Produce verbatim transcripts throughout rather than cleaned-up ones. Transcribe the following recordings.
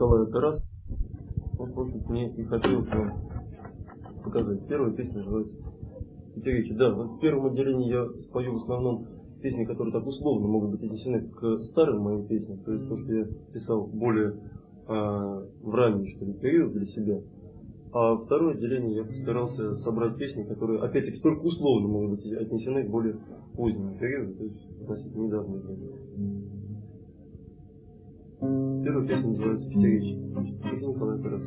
Николая Тараса. Вот, в общем, мне и хотелось вам показать. Первая песня называется «Пятеричи». Да, вот в первом отделении я спою в основном песни, которые так условно могут быть отнесены к старым моим песням. То есть то, что я писал более а, в ранний, что ли, период для себя. А второе отделение я постарался собрать песни, которые, опять-таки, только условно могут быть отнесены к более позднему периоду, то есть относительно недавнему времени. Первая песня называется «Пятеричи». Это Николай Тарас.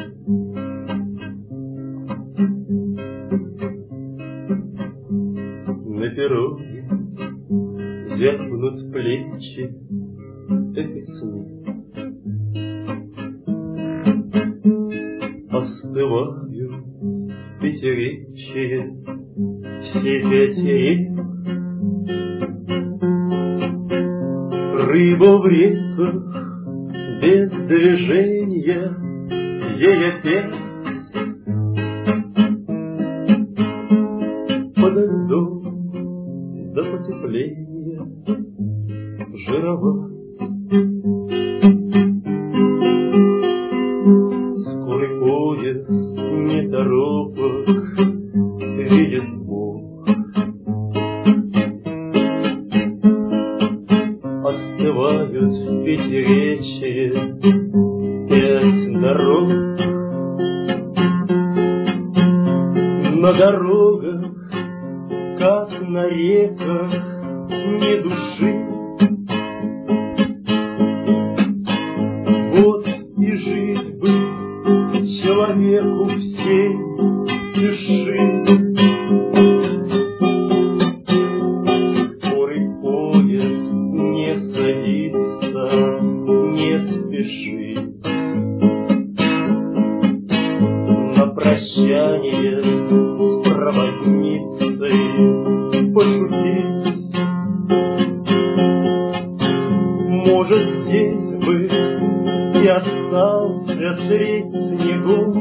На пироге зябнут плечи, это сны. Остываю в пятеричье все пятерик. Рыба в реках без движения, ей опять подо льдом до потепления жировать. Скорый поезд неторопок видит Бог. Остывают в пятиречье пять дорог. На дорогах, как на реках, ни души. Вот и жить бы человеку всей тиши. Скорый поезд не садится, не спеши. На прощание с проводницей пошутить. Может, здесь бы и остался треть снегов,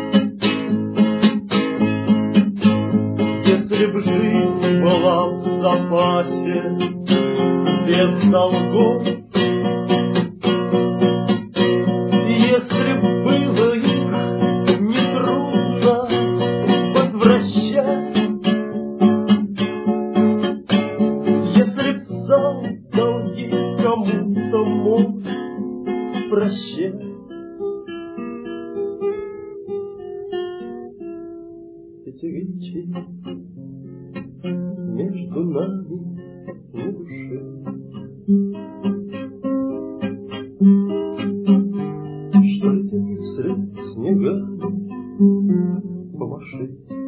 если б жизнь была в запасе без долгов. Если б было их нетрудно возвращать, если б сам долги кому-то мог прощать. Пятеричи между нами ни души. Что это мне вслед снегами помаши?